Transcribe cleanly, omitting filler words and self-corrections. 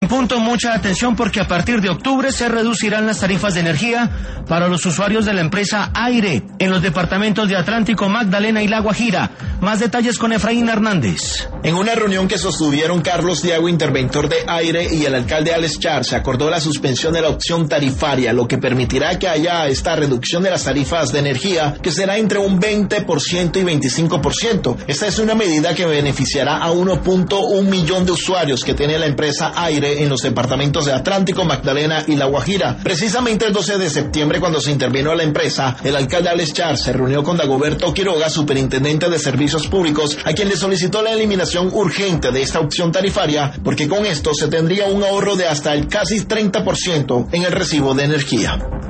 Punto, mucha atención porque a partir de octubre se reducirán las tarifas de energía para los usuarios de la empresa Aire en los departamentos de Atlántico, Magdalena y La Guajira. Más detalles con Efraín Hernández. En una reunión que sostuvieron Carlos Diago, interventor de Aire, y el alcalde Alex Char, se acordó la suspensión de la opción tarifaria, lo que permitirá que haya esta reducción de las tarifas de energía, que será entre un 20% y 25%. Esta es una medida que beneficiará a 1.1 millón de usuarios que tiene la empresa Aire en los departamentos de Atlántico, Magdalena y La Guajira. Precisamente el 12 de septiembre, cuando se intervino a la empresa, el alcalde Alex Char se reunió con Dagoberto Quiroga, superintendente de Servicios Públicos, a quien le solicitó la eliminación urgente de esta opción tarifaria, porque con esto se tendría un ahorro de hasta el casi 30% en el recibo de energía.